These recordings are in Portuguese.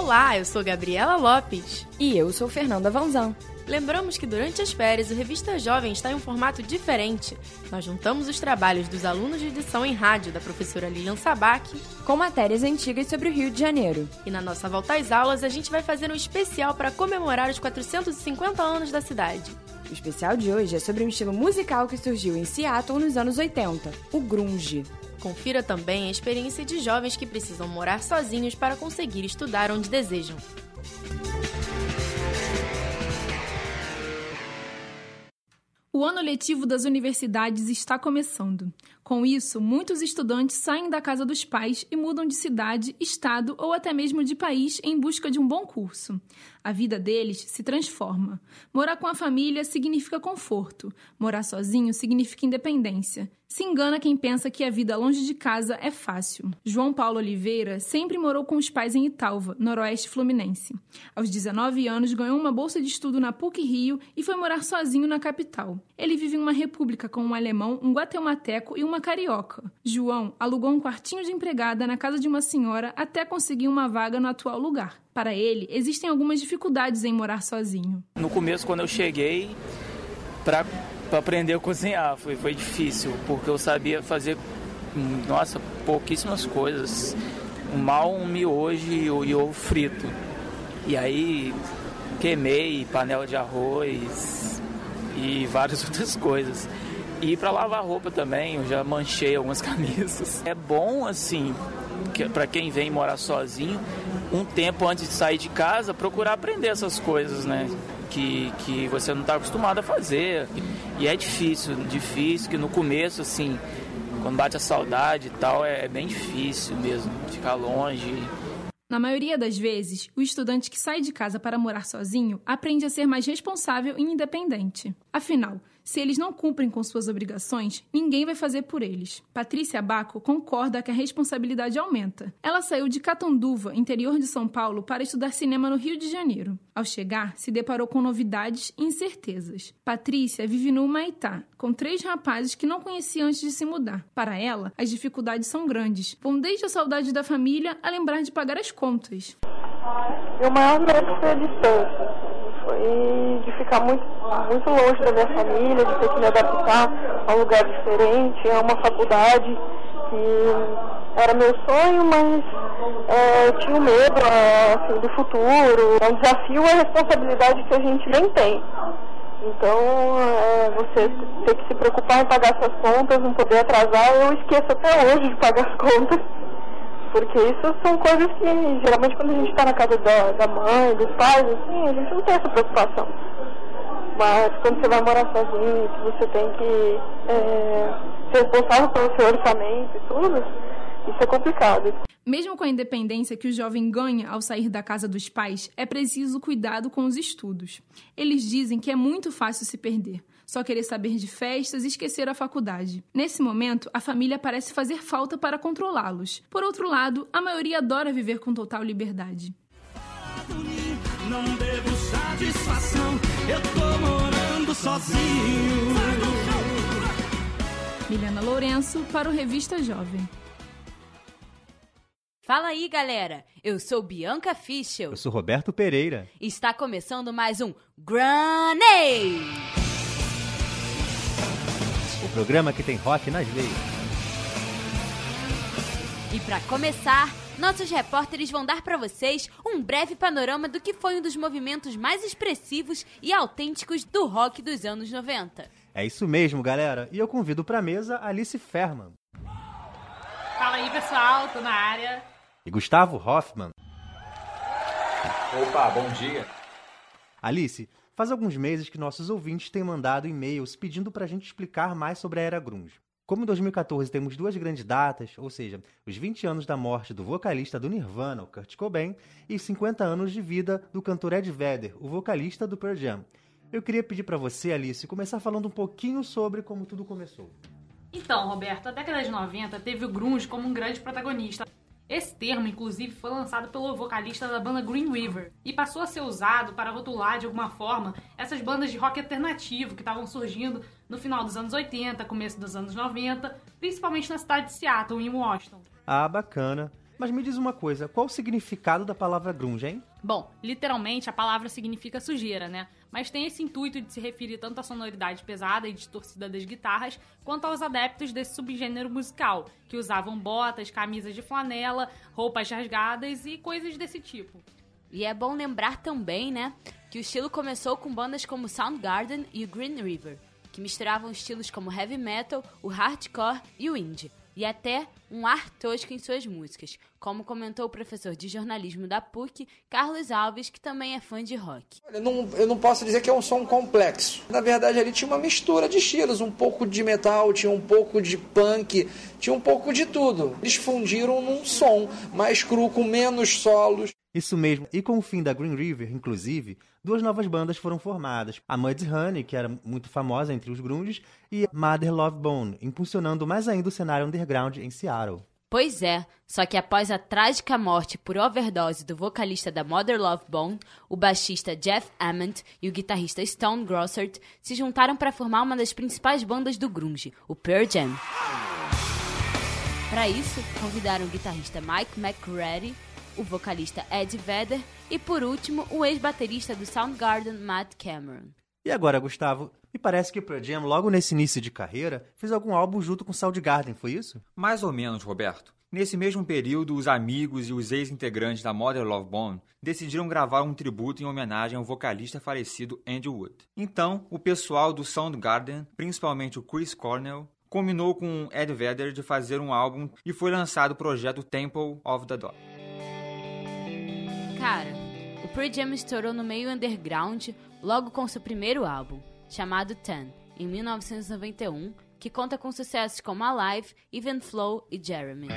Olá, eu sou Gabriela Lopes. E eu sou Fernanda Vanzan. Lembramos que durante as férias o Revista Jovem está em um formato diferente. Nós juntamos os trabalhos dos alunos de edição em rádio da professora Lilian Sabac com matérias antigas sobre o Rio de Janeiro. E na nossa volta às aulas a gente vai fazer um especial para comemorar os 450 anos da cidade. O especial de hoje é sobre um estilo musical que surgiu em Seattle nos anos 80, o grunge. Confira também a experiência de jovens que precisam morar sozinhos para conseguir estudar onde desejam. O ano letivo das universidades está começando. Com isso, muitos estudantes saem da casa dos pais e mudam de cidade, estado ou até mesmo de país em busca de um bom curso. A vida deles se transforma. Morar com a família significa conforto. Morar sozinho significa independência. Se engana quem pensa que a vida longe de casa é fácil. João Paulo Oliveira sempre morou com os pais em Italva, noroeste fluminense. Aos 19 anos, ganhou uma bolsa de estudo na PUC-Rio e foi morar sozinho na capital. Ele vive em uma república com um alemão, um guatemalteco e uma carioca. João alugou um quartinho de empregada na casa de uma senhora até conseguir uma vaga no atual lugar. Para ele, existem algumas dificuldades em morar sozinho. No começo, quando eu cheguei, para aprender a cozinhar, foi difícil, porque eu sabia fazer, pouquíssimas coisas. Um miojo e ovo frito. E aí, queimei panela de arroz e várias outras coisas. E para lavar roupa também, eu já manchei algumas camisas. É bom, assim, para quem vem morar sozinho, um tempo antes de sair de casa, procurar aprender essas coisas, né? Que você não está acostumado a fazer. E é difícil, que no começo, assim, quando bate a saudade e tal, é bem difícil mesmo, ficar longe. Na maioria das vezes, o estudante que sai de casa para morar sozinho aprende a ser mais responsável e independente. Afinal, se eles não cumprem com suas obrigações, ninguém vai fazer por eles. Patrícia Baco concorda que a responsabilidade aumenta. Ela saiu de Catanduva, interior de São Paulo, para estudar cinema no Rio de Janeiro. Ao chegar, se deparou com novidades e incertezas. Patrícia vive no Humaitá, com 3 rapazes que não conhecia antes de se mudar. Para ela, as dificuldades são grandes. Vão desde a saudade da família a lembrar de pagar as contas. O maior medo foi a distância. Foi de ficar muito longe da minha família, de ter que me adaptar a um lugar diferente, a uma faculdade que era meu sonho, mas eu tinha medo assim, do futuro. É um desafio, a responsabilidade que a gente nem tem. Então, você ter que se preocupar em pagar suas contas, não poder atrasar, eu esqueço até hoje de pagar as contas. Porque isso são coisas que, geralmente, quando a gente está na casa da mãe, dos pais, assim, a gente não tem essa preocupação. Mas quando você vai morar sozinho, que você tem que ser responsável pelo seu orçamento e tudo, isso é complicado. Mesmo com a independência que o jovem ganha ao sair da casa dos pais, é preciso cuidado com os estudos. Eles dizem que é muito fácil se perder. Só querer saber de festas e esquecer a faculdade. Nesse momento, a família parece fazer falta para controlá-los. Por outro lado, a maioria adora viver com total liberdade. Não devo satisfação, eu tô morando sozinho. Milena Lourenço para o Revista Jovem. Fala aí, galera! Eu sou Bianca Fischel. Eu sou Roberto Pereira. Está começando mais um Granade! O programa que tem rock nas veias. E para começar, nossos repórteres vão dar para vocês um breve panorama do que foi um dos movimentos mais expressivos e autênticos do rock dos anos 90. É isso mesmo, galera. E eu convido para a mesa Alice Ferman. Fala aí, pessoal. Tô na área. E Gustavo Hoffman. Opa, bom dia. Alice, faz alguns meses que nossos ouvintes têm mandado e-mails pedindo para a gente explicar mais sobre a era grunge. Como em 2014 temos 2 grandes datas, ou seja, os 20 anos da morte do vocalista do Nirvana, o Kurt Cobain, e os 50 anos de vida do cantor Ed Vedder, o vocalista do Pearl Jam. Eu queria pedir para você, Alice, começar falando um pouquinho sobre como tudo começou. Então, Roberto, a década de 90 teve o grunge como um grande protagonista. Esse termo, inclusive, foi lançado pelo vocalista da banda Green River e passou a ser usado para rotular, de alguma forma, essas bandas de rock alternativo que estavam surgindo no final dos anos 80, começo dos anos 90, principalmente na cidade de Seattle, em Washington. Ah, bacana. Mas me diz uma coisa, qual o significado da palavra grunge, hein? Bom, literalmente a palavra significa sujeira, né? Mas tem esse intuito de se referir tanto à sonoridade pesada e distorcida das guitarras, quanto aos adeptos desse subgênero musical, que usavam botas, camisas de flanela, roupas rasgadas e coisas desse tipo. E é bom lembrar também, né, que o estilo começou com bandas como Soundgarden e o Green River, que misturavam estilos como heavy metal, o hardcore e o indie, e até um ar tosco em suas músicas, como comentou o professor de jornalismo da PUC, Carlos Alves, que também é fã de rock. Eu não posso dizer que é um som complexo. Na verdade, ali tinha uma mistura de estilos, um pouco de metal, tinha um pouco de punk, tinha um pouco de tudo. Eles fundiram num som mais cru, com menos solos. Isso mesmo, e com o fim da Green River, inclusive, 2 novas bandas foram formadas. A Mudhoney, que era muito famosa entre os grunges, e Mother Love Bone, impulsionando mais ainda o cenário underground em Seattle. Pois é, só que após a trágica morte por overdose do vocalista da Mother Love Bone, o baixista Jeff Ament e o guitarrista Stone Gossard se juntaram para formar uma das principais bandas do grunge, o Pearl Jam. Para isso, convidaram o guitarrista Mike McCready, o vocalista Ed Vedder e, por último, o ex-baterista do Soundgarden, Matt Cameron. E agora, Gustavo, me parece que o Pearl Jam, logo nesse início de carreira, fez algum álbum junto com Soundgarden, foi isso? Mais ou menos, Roberto. Nesse mesmo período, os amigos e os ex-integrantes da Mother Love Bone decidiram gravar um tributo em homenagem ao vocalista falecido Andy Wood. Então, o pessoal do Soundgarden, principalmente o Chris Cornell, combinou com Ed Vedder de fazer um álbum e foi lançado o projeto Temple of the Dog. Cara, o Pearl Jam estourou no meio underground logo com seu primeiro álbum, chamado Ten, em 1991, que conta com sucessos como Alive, Even Flow e Jeremy.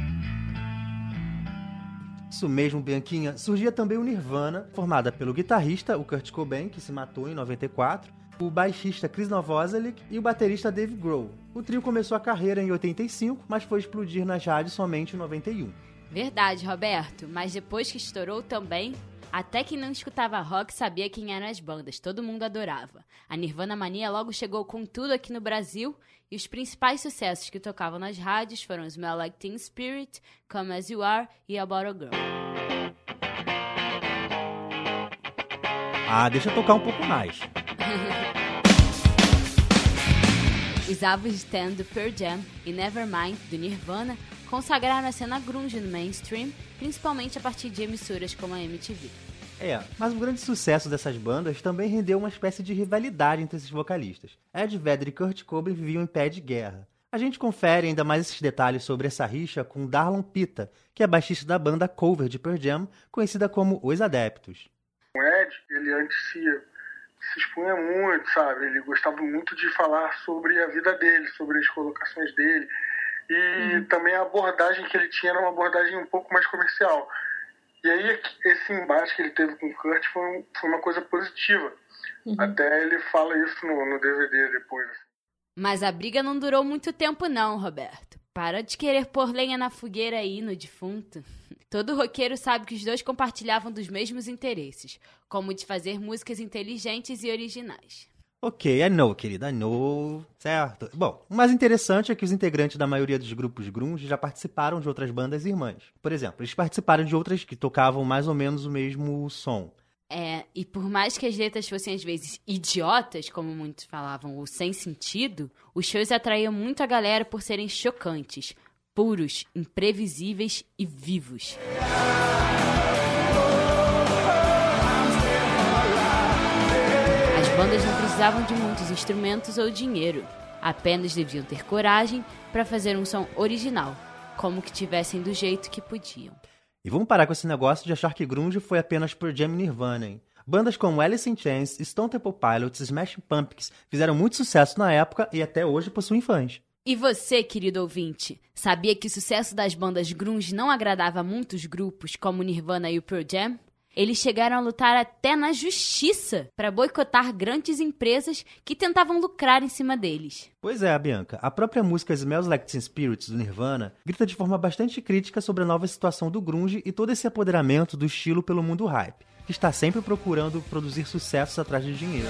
Isso mesmo, Bianquinha. Surgia também o Nirvana, formada pelo guitarrista, o Kurt Cobain, que se matou em 94, o baixista Chris Novoselic e o baterista Dave Grohl. O trio começou a carreira em 85, mas foi explodir nas rádios somente em 91. Verdade, Roberto, mas depois que estourou também, até quem não escutava rock sabia quem eram as bandas, todo mundo adorava. A Nirvana Mania logo chegou com tudo aqui no Brasil, e os principais sucessos que tocavam nas rádios foram Smell Like Teen Spirit, Come As You Are e About a Girl. Ah, deixa eu tocar um pouco mais. Os álbuns Stand do Pearl Jam e Nevermind do Nirvana consagraram a cena grunge no mainstream, principalmente a partir de emissoras como a MTV. Mas o grande sucesso dessas bandas também rendeu uma espécie de rivalidade entre esses vocalistas. Ed Vedder e Kurt Cobain viviam em pé de guerra. A gente confere ainda mais esses detalhes sobre essa rixa com Darlon Pita, que é baixista da banda cover de Pearl Jam, conhecida como Os Adeptos. O Ed, ele antes se expunha muito, sabe? Ele gostava muito de falar sobre a vida dele, sobre as colocações dele. E também a abordagem que ele tinha era uma abordagem um pouco mais comercial. E aí esse embate que ele teve com o Kurt foi uma coisa positiva. Até ele fala isso no DVD depois. Mas a briga não durou muito tempo não, Roberto. Para de querer pôr lenha na fogueira aí no defunto. Todo roqueiro sabe que os dois compartilhavam dos mesmos interesses, como o de fazer músicas inteligentes e originais. Ok, I know, querida, I know. Certo. Bom, o mais interessante é que os integrantes da maioria dos grupos grunge já participaram de outras bandas irmãs. Por exemplo, eles participaram de outras que tocavam mais ou menos o mesmo som. E por mais que as letras fossem às vezes idiotas, como muitos falavam, ou sem sentido, os shows atraíam muito a galera por serem chocantes, puros, imprevisíveis e vivos. As bandas não precisavam de muitos instrumentos ou dinheiro, apenas deviam ter coragem para fazer um som original, como que tivessem do jeito que podiam. E vamos parar com esse negócio de achar que grunge foi apenas Pearl Jam e Nirvana, hein? Bandas como Alice in Chains, Stone Temple Pilots e Smashing Pumpkins fizeram muito sucesso na época e até hoje possuem fãs. E você, querido ouvinte, sabia que o sucesso das bandas grunge não agradava a muitos grupos como Nirvana e o Pearl Jam? Eles chegaram a lutar até na justiça para boicotar grandes empresas que tentavam lucrar em cima deles. Pois é, Bianca. A própria música Smells Like Teen Spirit do Nirvana grita de forma bastante crítica sobre a nova situação do grunge e todo esse apoderamento do estilo pelo mundo hype, que está sempre procurando produzir sucessos atrás de dinheiro.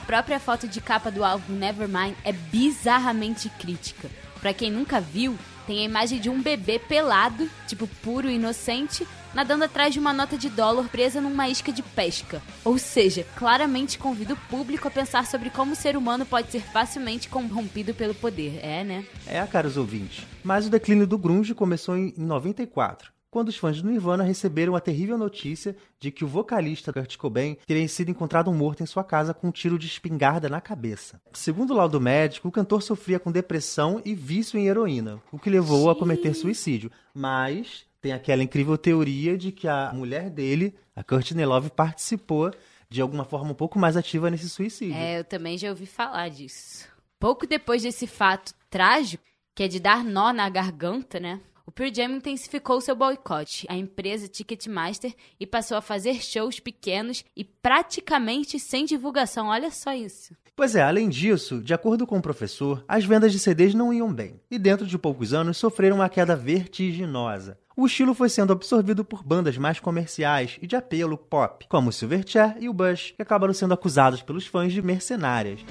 própria foto de capa do álbum Nevermind é bizarramente crítica. Pra quem nunca viu, tem a imagem de um bebê pelado, tipo puro e inocente, nadando atrás de uma nota de dólar presa numa isca de pesca. Ou seja, claramente convida o público a pensar sobre como o ser humano pode ser facilmente corrompido pelo poder. Né? Caros ouvintes. Mas o declínio do grunge começou em 94. Quando os fãs do Nirvana receberam a terrível notícia de que o vocalista Kurt Cobain teria sido encontrado morto em sua casa com um tiro de espingarda na cabeça. Segundo o laudo médico, o cantor sofria com depressão e vício em heroína, o que levou a cometer suicídio. Mas tem aquela incrível teoria de que a mulher dele, a Courtney Love, participou de alguma forma um pouco mais ativa nesse suicídio. Eu também já ouvi falar disso. Pouco depois desse fato trágico, que é de dar nó na garganta, né? O Pearl Jam intensificou seu boicote à empresa Ticketmaster e passou a fazer shows pequenos e praticamente sem divulgação. Olha só isso. Pois é, além disso, de acordo com o professor, as vendas de CDs não iam bem. E dentro de poucos anos sofreram uma queda vertiginosa. O estilo foi sendo absorvido por bandas mais comerciais e de apelo pop, como o Silverchair e o Bush, que acabaram sendo acusados pelos fãs de mercenárias.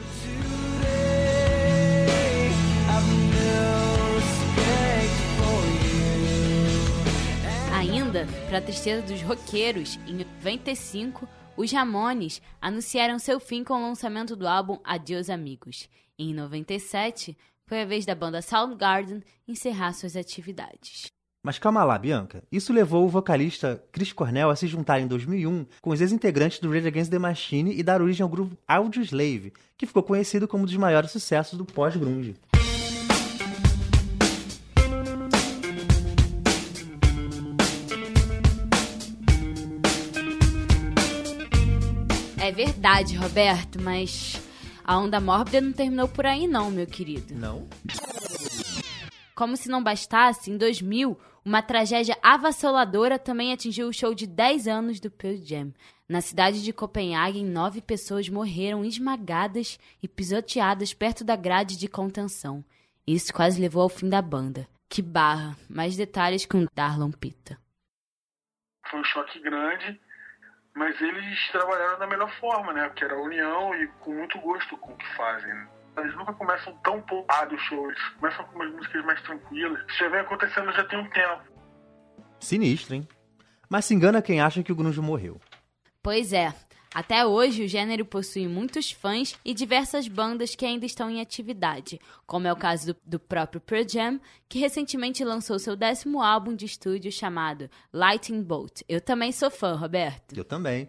Ainda, para tristeza dos roqueiros, em 95, os Ramones anunciaram seu fim com o lançamento do álbum Adiós Amigos. Em 97, foi a vez da banda Soundgarden encerrar suas atividades. Mas calma lá, Bianca. Isso levou o vocalista Chris Cornell a se juntar em 2001 com os ex-integrantes do Rage Against the Machine e dar origem ao grupo Audioslave, que ficou conhecido como um dos maiores sucessos do pós-grunge. É verdade, Roberto, mas a onda mórbida não terminou por aí não, meu querido. Não? Como se não bastasse, em 2000, uma tragédia avassaladora também atingiu o show de 10 anos do Pearl Jam. Na cidade de Copenhague, 9 pessoas morreram esmagadas e pisoteadas perto da grade de contenção. Isso quase levou ao fim da banda. Que barra! Mais detalhes com Darlon Pita. Foi um choque grande. Mas eles trabalharam da melhor forma, né? Porque era a união e com muito gosto com o que fazem, né? Eles nunca começam tão poupados os shows. Eles começam com umas músicas mais tranquilas. Isso já vem acontecendo já tem um tempo. Sinistro, hein? Mas se engana quem acha que o grunge morreu. Pois é. Até hoje, o gênero possui muitos fãs e diversas bandas que ainda estão em atividade, como é o caso do próprio Pearl Jam, que recentemente lançou seu 10º álbum de estúdio chamado Lightning Bolt. Eu também sou fã, Roberto. Eu também.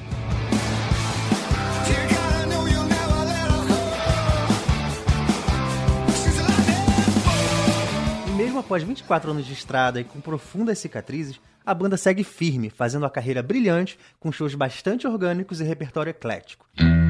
E mesmo após 24 anos de estrada e com profundas cicatrizes, a banda segue firme, fazendo a carreira brilhante, com shows bastante orgânicos e repertório eclético.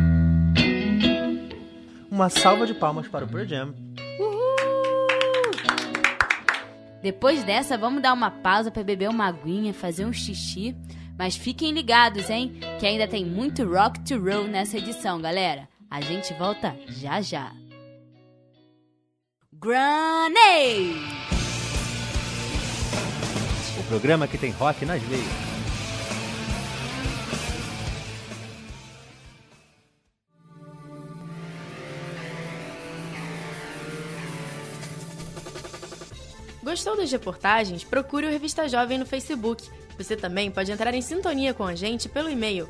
Uma salva de palmas para o Pearl Jam. Uhul! Depois dessa, vamos dar uma pausa para beber uma aguinha, fazer um xixi. Mas fiquem ligados, hein? Que ainda tem muito rock to roll nessa edição, galera. A gente volta já já. Grenade! O programa que tem rock nas veias. Gostou das reportagens? Procure o Revista Jovem no Facebook. Você também pode entrar em sintonia com a gente pelo e-mail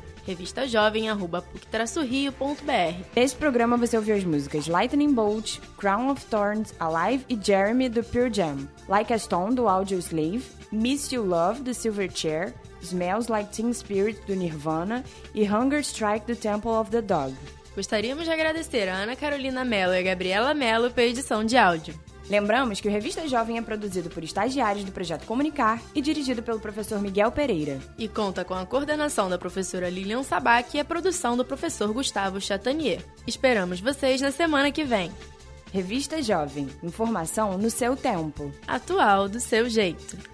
revistajovem@puc-rio.br. Nesse programa você ouviu as músicas Lightning Bolt, Crown of Thorns, Alive e Jeremy do Pearl Jam, Like a Stone do Audioslave, Miss You Love do Silverchair, Smells Like Teen Spirit do Nirvana e Hunger Strike do Temple of the Dog. Gostaríamos de agradecer a Ana Carolina Mello e a Gabriela Mello pela edição de áudio. Lembramos que o Revista Jovem é produzido por estagiários do Projeto Comunicar e dirigido pelo professor Miguel Pereira. E conta com a coordenação da professora Lilian Sabac e a produção do professor Gustavo Chatanier. Esperamos vocês na semana que vem. Revista Jovem. Informação no seu tempo. Atual do seu jeito.